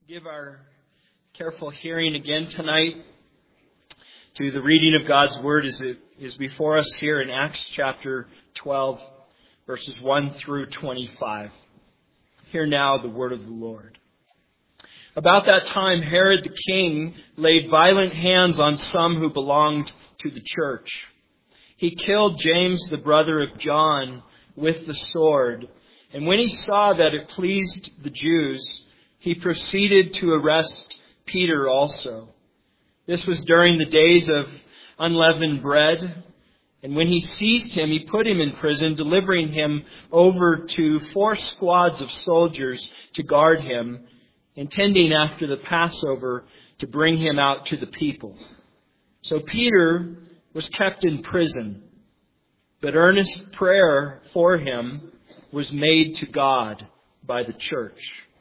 Give our careful hearing again tonight to the reading of God's Word as it is before us here in Acts chapter 12, verses 1 through 25. Hear now the word of the Lord. About that time, Herod the king laid violent hands on some who belonged to the church. He killed James, the brother of John, with the sword. And when he saw that it pleased the Jews, he proceeded to arrest Peter also. This was during the days of unleavened bread. And when he seized him, he put him in prison, delivering him over to 4 squads of soldiers to guard him, intending after the Passover to bring him out to the people. So Peter was kept in prison, but earnest prayer for him was made to God by the church.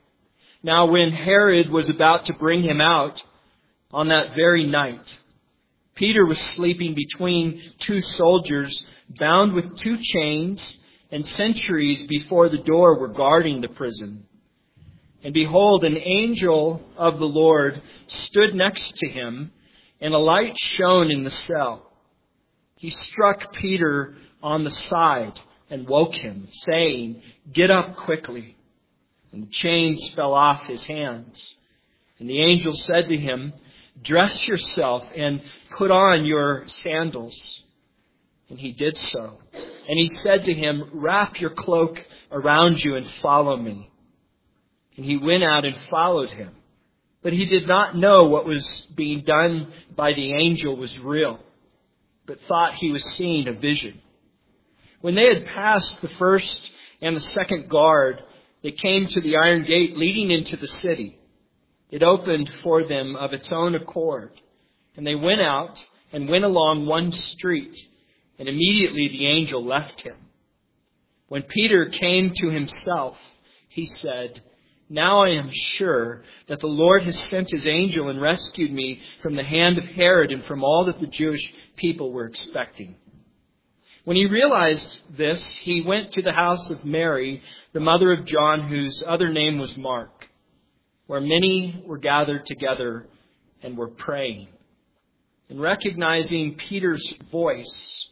Now when Herod was about to bring him out on that very night, Peter was sleeping between 2 soldiers, bound with 2 chains, and sentries before the door were guarding the prison. And behold, an angel of the Lord stood next to him, and a light shone in the cell. He struck Peter on the side and woke him, saying, "Get up quickly." And the chains fell off his hands. And the angel said to him, "Dress yourself and put on your sandals." And he did so. And he said to him, "Wrap your cloak around you and follow me." And he went out and followed him. But he did not know what was being done by the angel was real, but thought he was seeing a vision. When they had passed the first and the second guard, they came to the iron gate leading into the city. It opened for them of its own accord. And they went out and went along one street, and immediately the angel left him. When Peter came to himself, he said, "Now I am sure that the Lord has sent his angel and rescued me from the hand of Herod and from all that the Jewish people were expecting." When he realized this, he went to the house of Mary, the mother of John, whose other name was Mark, where many were gathered together and were praying. And recognizing Peter's voice,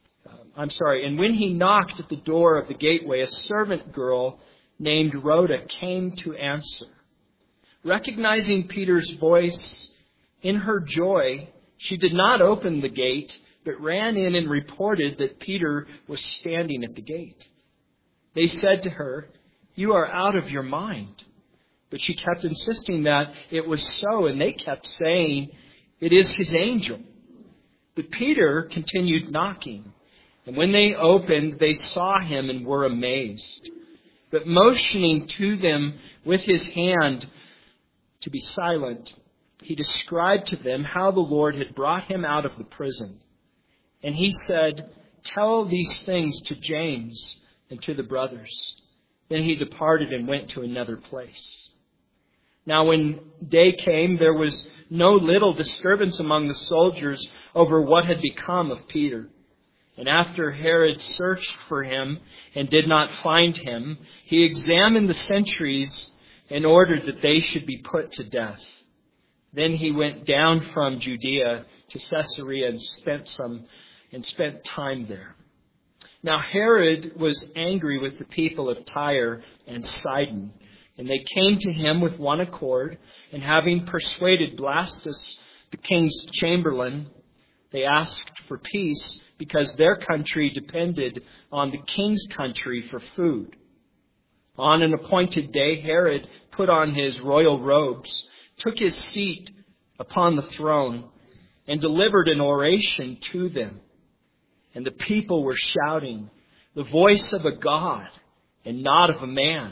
and when he knocked at the door of the gateway, a servant girl named Rhoda came to answer. Recognizing Peter's voice, in her joy, she did not open the gate, but ran in and reported that Peter was standing at the gate. They said to her, "You are out of your mind." But she kept insisting that it was so, and they kept saying, "It is his angel." But Peter continued knocking, and when they opened, they saw him and were amazed. But motioning to them with his hand to be silent, he described to them how the Lord had brought him out of the prison. And he said, "Tell these things to James and to the brothers." Then he departed and went to another place. Now when day came, there was no little disturbance among the soldiers over what had become of Peter. And after Herod searched for him and did not find him, he examined the sentries and ordered that they should be put to death. Then he went down from Judea to Caesarea and spent time there. Now Herod was angry with the people of Tyre and Sidon, and they came to him with one accord, and having persuaded Blastus, the king's chamberlain, they asked for peace because their country depended on the king's country for food. On an appointed day, Herod put on his royal robes, took his seat upon the throne, and delivered an oration to them. And the people were shouting, "The voice of a God and not of a man."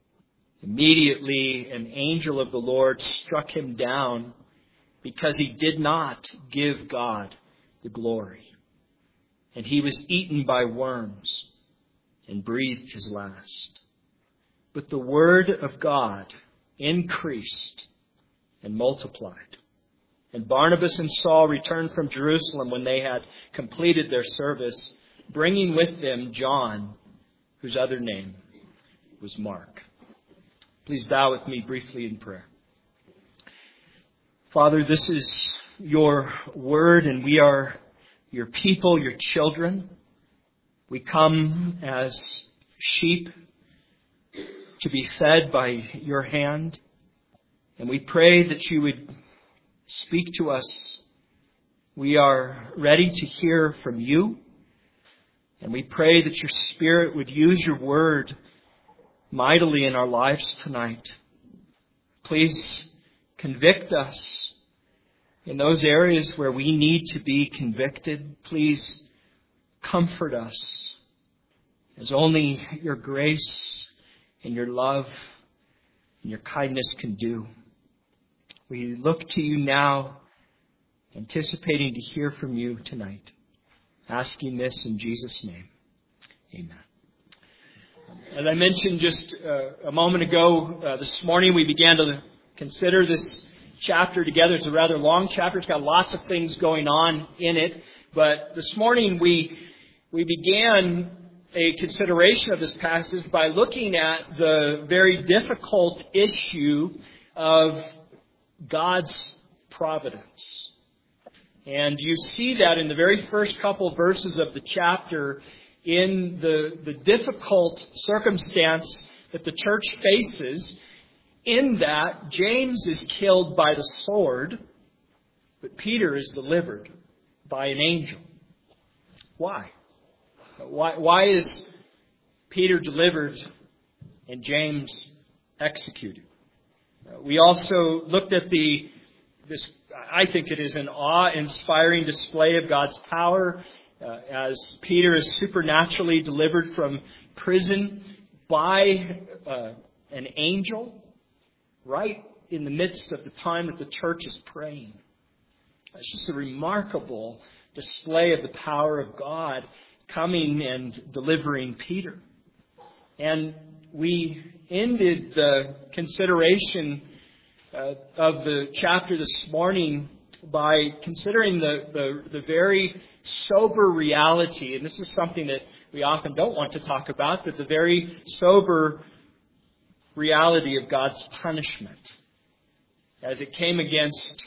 Immediately an angel of the Lord struck him down because he did not give God the glory. And he was eaten by worms and breathed his last. But the word of God increased and multiplied. And Barnabas and Saul returned from Jerusalem when they had completed their service, bringing with them John, whose other name was Mark. Please bow with me briefly in prayer. Father, this is your word, and we are your people, your children. We come as sheep to be fed by your hand, and we pray that you would speak to us. We are ready to hear from you, and we pray that your Spirit would use your word mightily in our lives tonight. Please convict us in those areas where we need to be convicted. Please comfort us as only your grace and your love and your kindness can do. We look to you now, anticipating to hear from you tonight. Asking this in Jesus' name. Amen. As I mentioned just a moment ago, this morning we began to consider this chapter together. It's a rather long chapter. It's got lots of things going on in it. But this morning we began a consideration of this passage by looking at the very difficult issue of God's providence. And you see that in the very first couple verses of the chapter in the difficult circumstance that the church faces, in that James is killed by the sword, but Peter is delivered by an angel. Why? Why is Peter delivered and James executed? We also looked at this. I think it is an awe-inspiring display of God's power as Peter is supernaturally delivered from prison by an angel right in the midst of the time that the church is praying. It's just a remarkable display of the power of God coming and delivering Peter. And we ended the consideration of the chapter this morning by considering the very sober reality, and this is something that we often don't want to talk about, but the very sober reality of God's punishment as it came against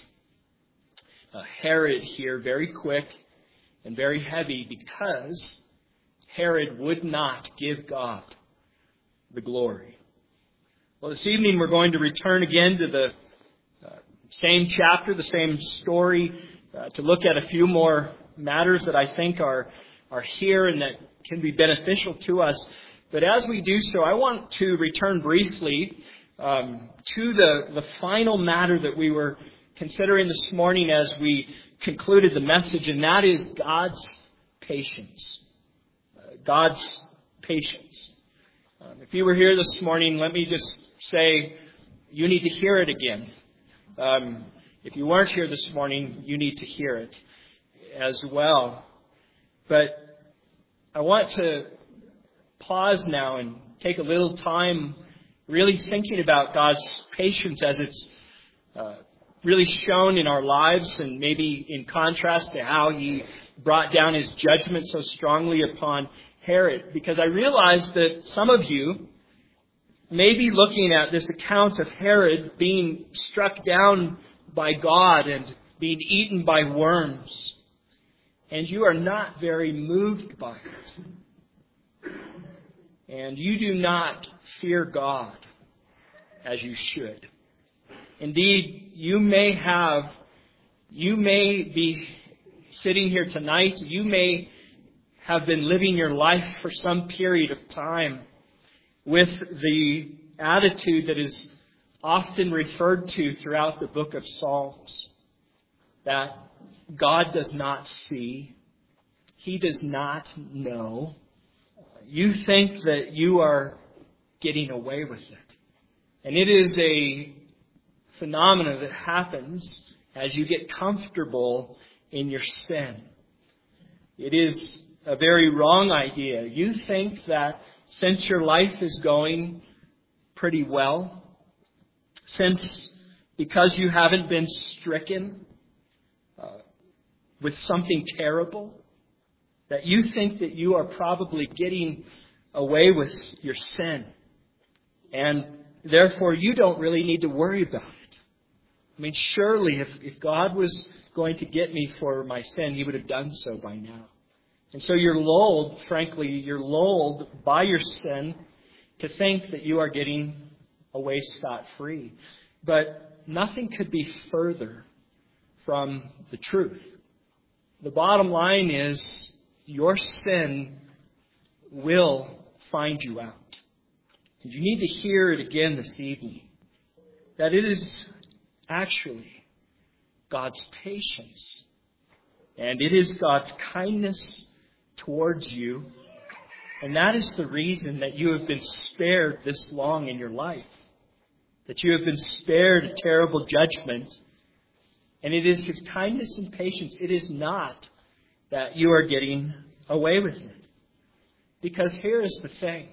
Herod here, very quick and very heavy, because Herod would not give God the glory. Well, this evening we're going to return again to the same chapter, the same story, to look at a few more matters that I think are here and that can be beneficial to us. But as we do so, I want to return briefly to the final matter that we were considering this morning as we concluded the message, and that is God's patience. God's patience. If you were here this morning, let me just say you need to hear it again. If you weren't here this morning, you need to hear it as well. But I want to pause now and take a little time really thinking about God's patience as it's really shown in our lives, and maybe in contrast to how He brought down His judgment so strongly upon Herod. Because I realize that some of you may be looking at this account of Herod being struck down by God and being eaten by worms, and you are not very moved by it. And you do not fear God as you should. Indeed, you may be sitting here tonight, you may have been living your life for some period of time with the attitude that is often referred to throughout the book of Psalms, that God does not see, He does not know. You think that you are getting away with it. And it is a phenomenon that happens as you get comfortable in your sin. It is a very wrong idea. You think that since your life is going pretty well, because you haven't been stricken with something terrible, that you think that you are probably getting away with your sin. And therefore, you don't really need to worry about it. I mean, surely if God was going to get me for my sin, He would have done so by now. And so you're lulled, frankly, you're lulled by your sin to think that you are getting away scot-free. But nothing could be further from the truth. The bottom line is your sin will find you out. And you need to hear it again this evening. That it is actually God's patience. And it is God's kindness towards you. And that is the reason that you have been spared this long in your life. That you have been spared a terrible judgment. And it is His kindness and patience. It is not that you are getting away with it. Because here is the thing.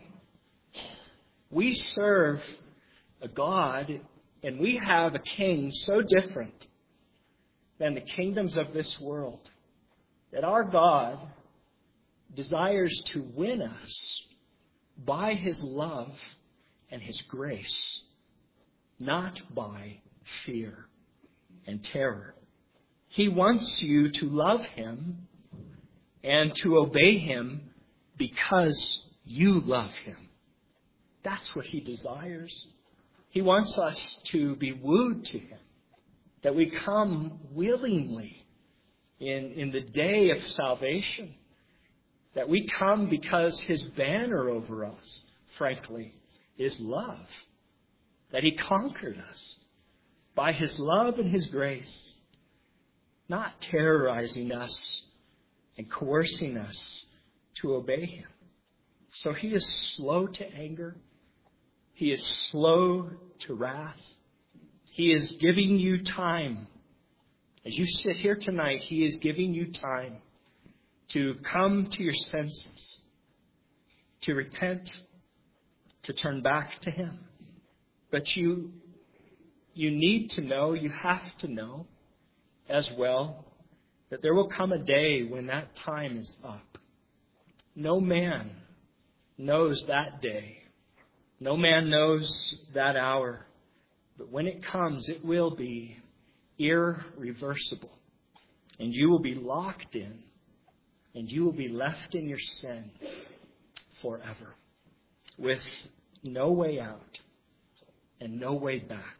We serve a God and we have a King so different than the kingdoms of this world that our God desires to win us by His love and His grace, not by fear and terror. He wants you to love Him and to obey Him because you love Him. That's what He desires. He wants us to be wooed to Him, that we come willingly in the day of salvation, that we come because His banner over us, frankly, is love, that He conquered us by His love and His grace, not terrorizing us and coercing us to obey Him. So He is slow to anger. He is slow to wrath. He is giving you time. As you sit here tonight, He is giving you time to come to your senses, to repent, to turn back to Him. But you need to know, you have to know as well, that there will come a day when that time is up. No man knows that day. No man knows that hour. But when it comes, it will be irreversible. And you will be locked in. And you will be left in your sin forever. With no way out and no way back.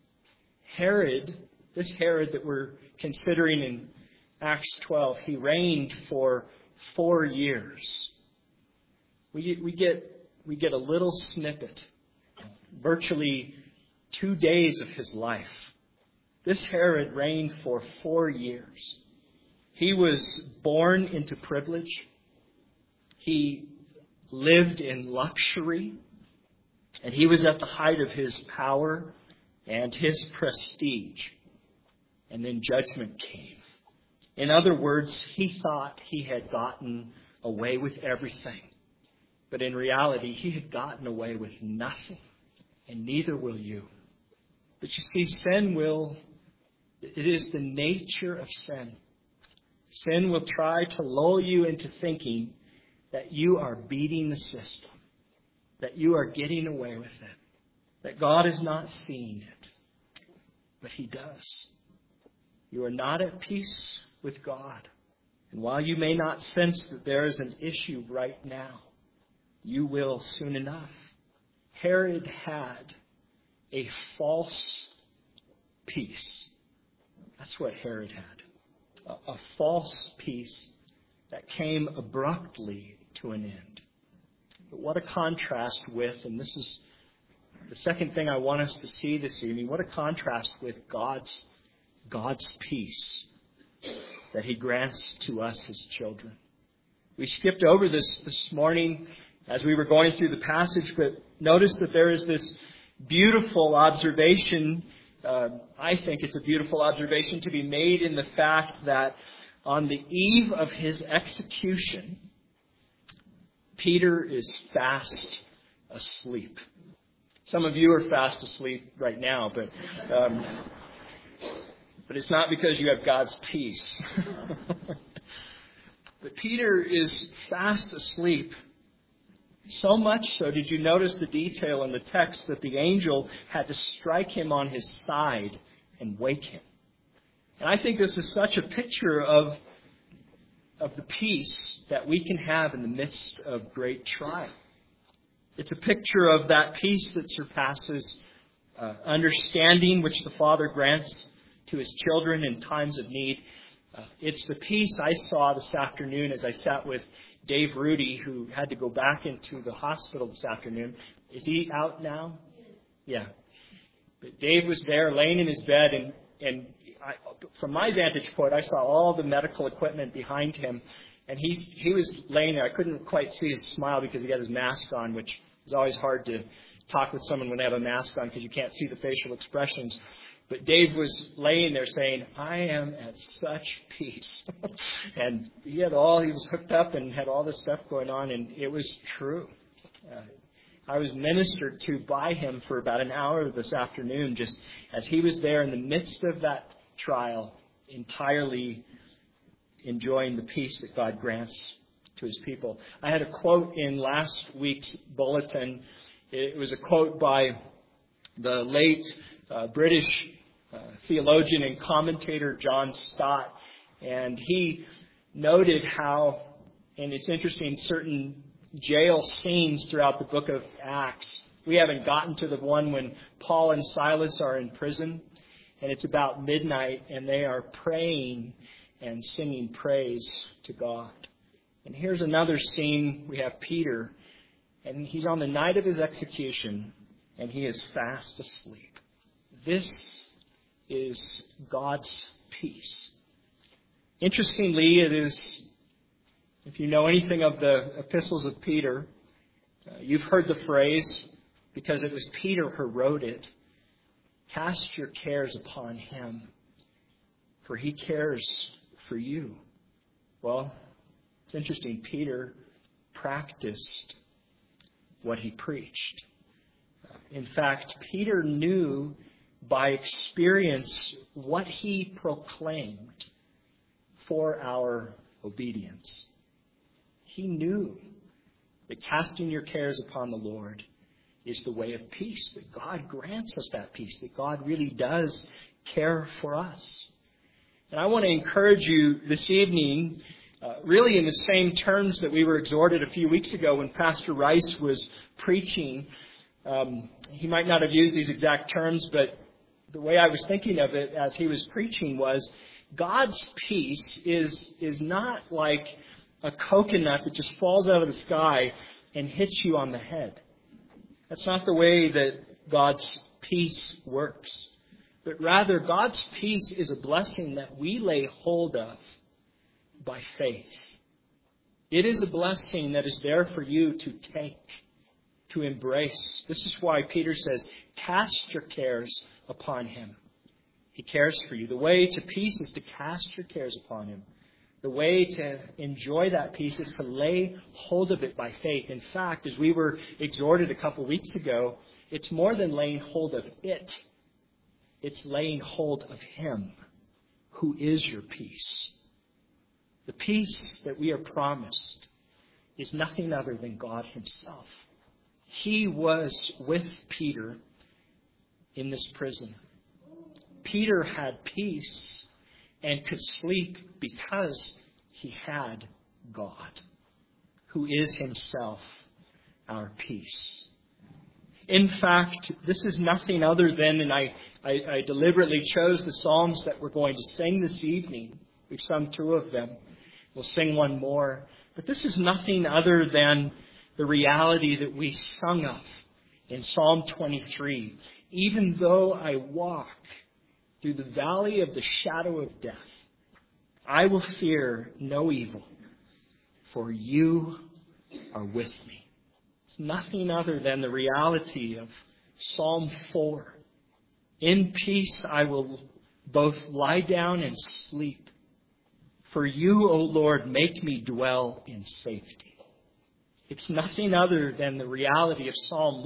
Herod, this Herod that we're considering in Acts 12, he reigned for 4 years. We get a little snippet, virtually 2 days of his life. This Herod reigned for 4 years. He was born into privilege. He lived in luxury. And he was at the height of his power and his prestige. And then judgment came. In other words, he thought he had gotten away with everything. But in reality, he had gotten away with nothing. And neither will you. But you see, it is the nature of sin. Sin will try to lull you into thinking that you are beating the system. That you are getting away with it. That God is not seeing it. But He does. You are not at peace with God. And while you may not sense that there is an issue right now, you will soon enough. Herod had a false peace. That's what Herod had. A false peace that came abruptly to an end. But what a contrast with, and this is the second thing I want us to see this evening, what a contrast with God's peace that He grants to us, His children. We skipped over this morning as we were going through the passage, but notice that there is this beautiful observation. I think it's a beautiful observation to be made in the fact that on the eve of his execution, Peter is fast asleep. Some of you are fast asleep right now, but it's not because you have God's peace. But Peter is fast asleep. So much so, did you notice the detail in the text that the angel had to strike him on his side and wake him. And I think this is such a picture of the peace that we can have in the midst of great trial. It's a picture of that peace that surpasses understanding, which the Father grants to His children in times of need. It's the peace I saw this afternoon as I sat with Dave Rudy, who had to go back into the hospital this afternoon. Is he out now? Yeah. But Dave was there laying in his bed, and from my vantage point, I saw all the medical equipment behind him. And he was laying there. I couldn't quite see his smile because he had his mask on, which is always hard to talk with someone when they have a mask on because you can't see the facial expressions. But Dave was laying there saying, I am at such peace. And he was hooked up and had all this stuff going on, and it was true. I was ministered to by him for about an hour this afternoon, just as he was there in the midst of that trial, entirely enjoying the peace that God grants to His people. I had a quote in last week's bulletin. It was a quote by the late British theologian and commentator John Stott. And he noted how, and it's interesting, certain jail scenes throughout the book of Acts. We haven't gotten to the one when Paul and Silas are in prison. And it's about midnight, and they are praying and singing praise to God. And here's another scene. We have Peter, and he's on the night of his execution, and he is fast asleep. This is God's peace. Interestingly, it is, if you know anything of the epistles of Peter, you've heard the phrase, because it was Peter who wrote it, cast your cares upon Him, for He cares for you. Well, it's interesting. Peter practiced what he preached. In fact, Peter knew by experience what he proclaimed for our obedience. He knew that casting your cares upon the Lord is the way of peace, that God grants us that peace, that God really does care for us. And I want to encourage you this evening, really in the same terms that we were exhorted a few weeks ago when Pastor Rice was preaching. He might not have used these exact terms, but the way I was thinking of it as he was preaching was, God's peace is not like a coconut that just falls out of the sky and hits you on the head. That's not the way that God's peace works. But rather, God's peace is a blessing that we lay hold of by faith. It is a blessing that is there for you to take, to embrace. This is why Peter says, cast your cares upon Him. He cares for you. The way to peace is to cast your cares upon Him. The way to enjoy that peace is to lay hold of it by faith. In fact, as we were exhorted a couple weeks ago, it's more than laying hold of it. It's laying hold of Him, who is your peace. The peace that we are promised is nothing other than God Himself. He was with Peter in this prison. Peter had peace and could sleep because he had God, who is Himself our peace. In fact, this is nothing other than, and I deliberately chose the Psalms that we're going to sing this evening. We've sung 2 of them. We'll sing one more. But this is nothing other than the reality that we sung of in Psalm 23. Even though I walk through the valley of the shadow of death, I will fear no evil, for you are with me. It's nothing other than the reality of Psalm 4. In peace I will both lie down and sleep. For you, O Lord, make me dwell in safety. It's nothing other than the reality of Psalm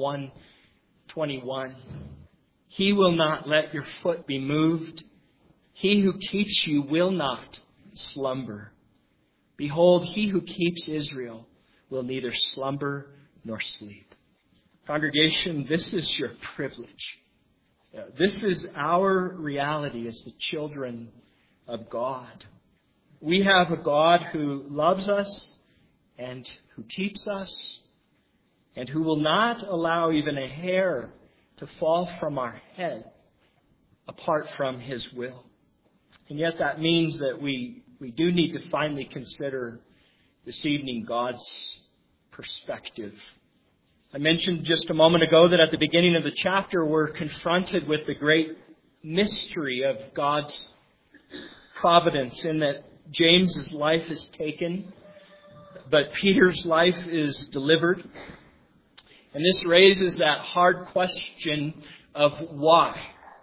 121. He will not let your foot be moved. He who keeps you will not slumber. Behold, He who keeps Israel will neither slumber nor sleep. Congregation, this is your privilege. This is our reality as the children of God. We have a God who loves us and who keeps us and who will not allow even a hair to fall from our head apart from His will. And yet that means that we do need to finally consider this evening God's perspective. I mentioned just a moment ago that at the beginning of the chapter we're confronted with the great mystery of God's providence in that James's life is taken, but Peter's life is delivered. And this raises that hard question of why.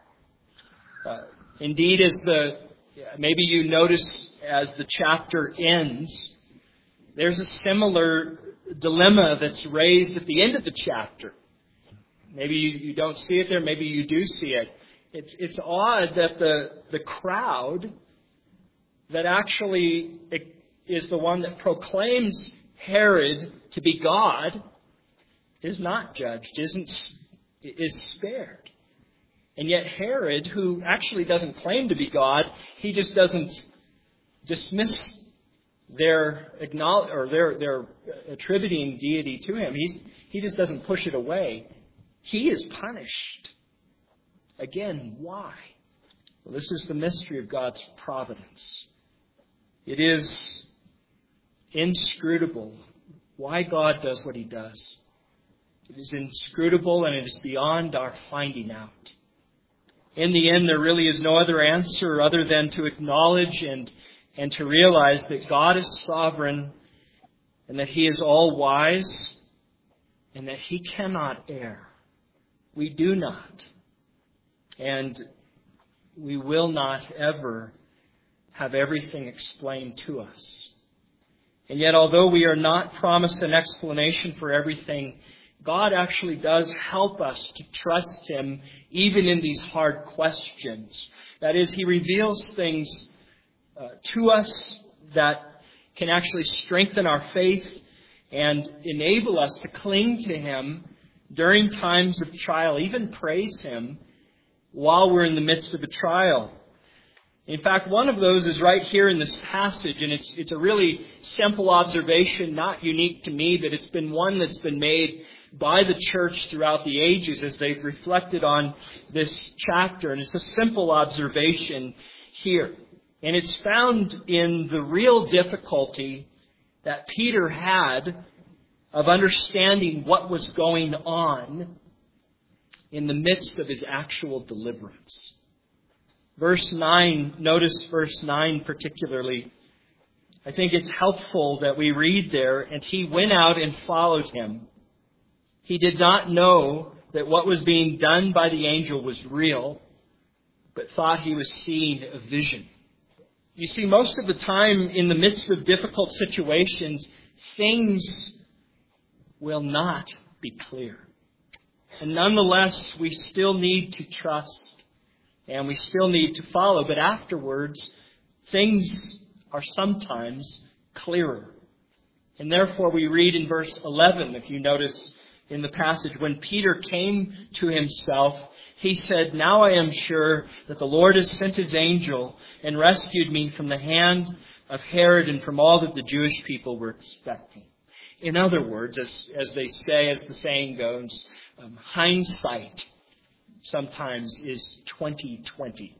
Indeed, maybe you notice as the chapter ends, there's a similar dilemma that's raised at the end of the chapter. Maybe you don't see it there, maybe you do see it. It's odd that the crowd that actually is the one that proclaims Herod to be God is not judged, is spared. And yet Herod, who actually doesn't claim to be God, he just doesn't dismiss their attributing deity to him. He just doesn't push it away. He is punished. Again, why? Well, this is the mystery of God's providence. It is inscrutable why God does what He does. It is inscrutable and it is beyond our finding out. In the end, there really is no other answer other than to acknowledge and to realize that God is sovereign and that He is all wise and that He cannot err. We do not. And we will not ever have everything explained to us. And yet, although we are not promised an explanation for everything, God actually does help us to trust Him even in these hard questions. That is, He reveals things to us that can actually strengthen our faith and enable us to cling to Him during times of trial, even praise Him while we're in the midst of a trial. In fact, one of those is right here in this passage, and it's a really simple observation, not unique to me, but it's been one that's been made by the church throughout the ages as they've reflected on this chapter. And it's a simple observation here. And it's found in the real difficulty that Peter had of understanding what was going on in the midst of his actual deliverance. Verse 9, notice verse 9 particularly. I think it's helpful that we read there, and he went out and followed him. He did not know that what was being done by the angel was real, but thought he was seeing a vision. You see, most of the time in the midst of difficult situations, things will not be clear. And nonetheless, we still need to trust and we still need to follow. But afterwards, things are sometimes clearer. And therefore, we read in verse 11, if you notice in the passage, when Peter came to himself, he said, "Now I am sure that the Lord has sent His angel and rescued me from the hand of Herod and from all that the Jewish people were expecting." In other words, as they say, as the saying goes, hindsight sometimes is 20/20.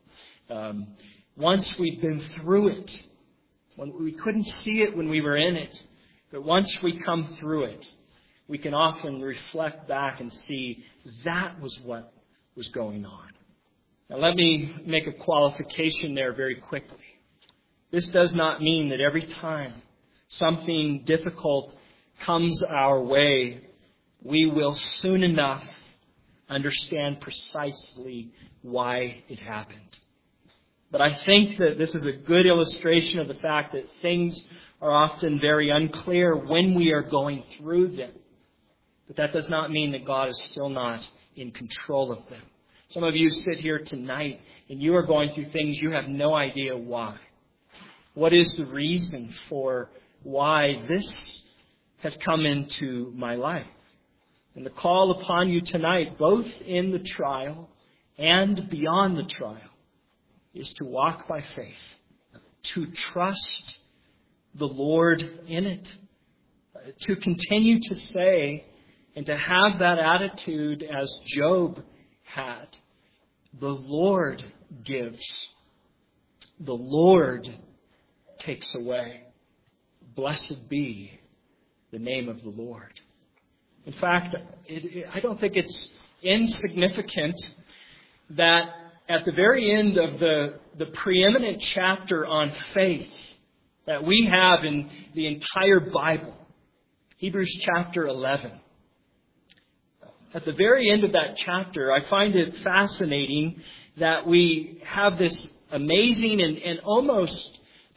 Once we've been through it, when we couldn't see it when we were in it, but once we come through it, we can often reflect back and see that was what was going on. Now let me make a qualification there very quickly. This does not mean that every time something difficult comes our way, we will soon enough understand precisely why it happened. But I think that this is a good illustration of the fact that things are often very unclear when we are going through them. But that does not mean that God is still not in control of them. Some of you sit here tonight and you are going through things you have no idea why. What is the reason for why this has come into my life? And the call upon you tonight, both in the trial and beyond the trial is to walk by faith, to trust the Lord in it, to continue to say and to have that attitude as Job had. The Lord gives. The Lord takes away. Blessed be the name of the Lord. In fact, I don't think it's insignificant that at the very end of the preeminent chapter on faith that we have in the entire Bible, Hebrews chapter 11, at the very end of that chapter, I find it fascinating that we have this amazing and almost,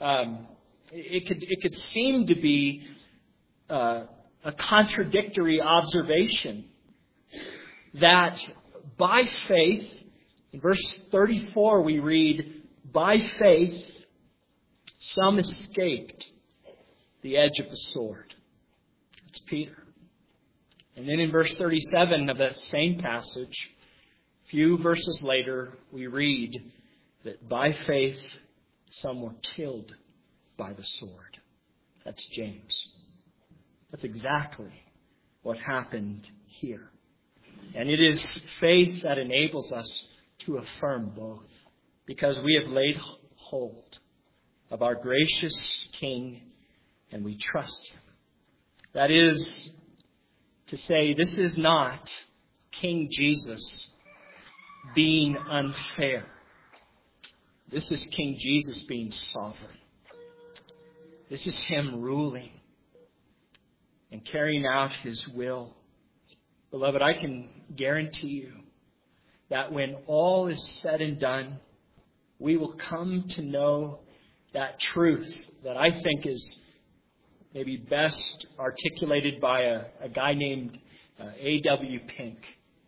it could seem to be a contradictory observation that by faith, in verse 34 we read, by faith some escaped the edge of the sword. That's Peter. And then in verse 37 of that same passage, a few verses later, we read that by faith some were killed by the sword. That's James. That's exactly what happened here. And it is faith that enables us to affirm both, because we have laid hold of our gracious King and we trust Him. That is to say, this is not King Jesus being unfair. This is King Jesus being sovereign. This is Him ruling and carrying out His will. Beloved, I can guarantee you that when all is said and done, we will come to know that truth that I think is maybe best articulated by a guy named A.W. Pink.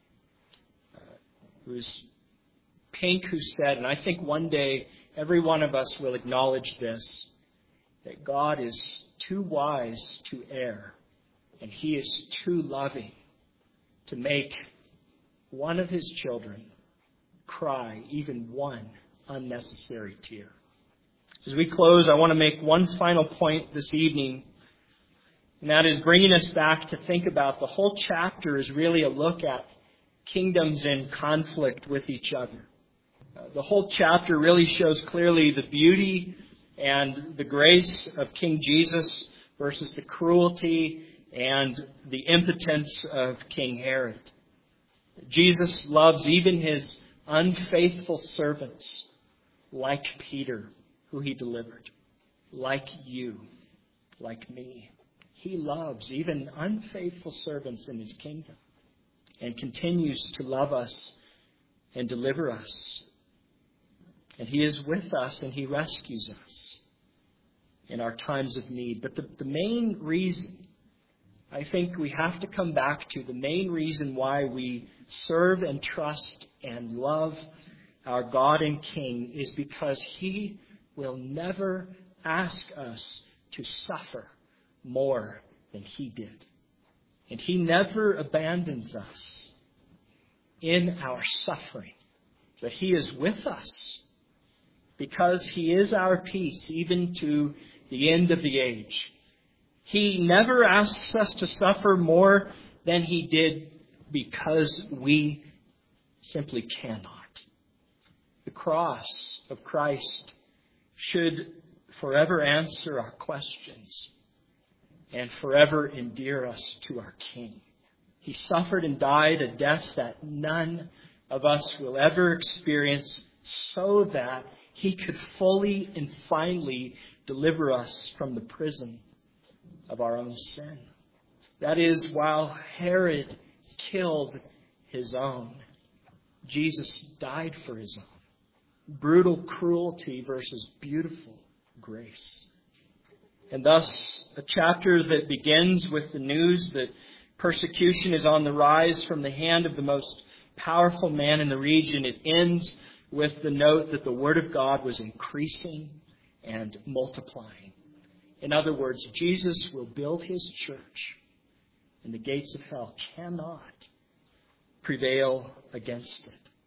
It was Pink who said, and I think one day every one of us will acknowledge this, that God is too wise to err, and He is too loving to make one of His children cry even one unnecessary tear. As we close, I want to make one final point this evening, and that is bringing us back to think about the whole chapter is really a look at kingdoms in conflict with each other. The whole chapter really shows clearly the beauty and the grace of King Jesus versus the cruelty and the impotence of King Herod. Jesus loves even His unfaithful servants, like Peter, who He delivered, like you, like me. He loves even unfaithful servants in His kingdom and continues to love us and deliver us. And He is with us and He rescues us in our times of need. But the main reason, I think we have to come back to, the main reason why we serve and trust and love our God and King is because He will never ask us to suffer more than He did. And He never abandons us in our suffering, but He is with us because He is our peace even to the end of the age. He never asks us to suffer more than He did because we simply cannot. The cross of Christ should forever answer our questions and forever endear us to our King. He suffered and died a death that none of us will ever experience, so that He could fully and finally deliver us from the prison of our own sin. That is, while Herod killed his own, Jesus died for His own. Brutal cruelty versus beautiful grace. And thus, a chapter that begins with the news that persecution is on the rise from the hand of the most powerful man in the region, it ends with the note that the Word of God was increasing and multiplying. In other words, Jesus will build His church, and the gates of hell cannot prevail against it.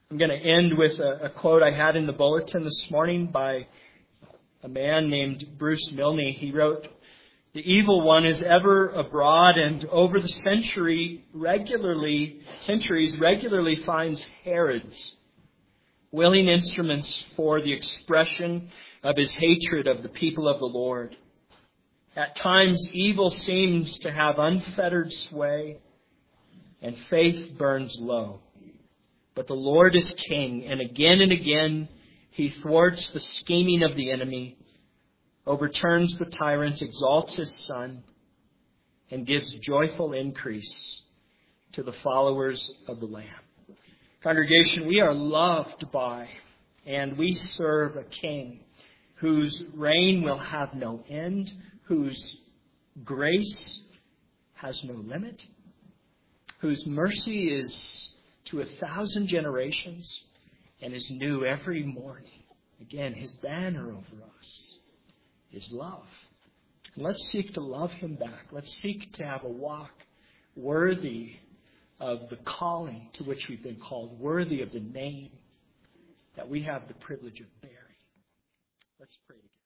I'm going to end with a quote I had in the bulletin this morning by a man named Bruce Milne. He wrote, "The evil one is ever abroad and over the centuries regularly finds Herods, willing instruments for the expression of his hatred of the people of the Lord. At times, evil seems to have unfettered sway, and faith burns low. But the Lord is king, and again he thwarts the scheming of the enemy, overturns the tyrant, exalts his Son, and gives joyful increase to the followers of the Lamb." Congregation, we are loved by and we serve a King whose reign will have no end, whose grace has no limit, whose mercy is to 1,000 generations and is new every morning. Again, his banner over us is love. And let's seek to love him back. Let's seek to have a walk worthy of the calling to which we've been called, worthy of the name that we have the privilege of bearing. Let's pray together.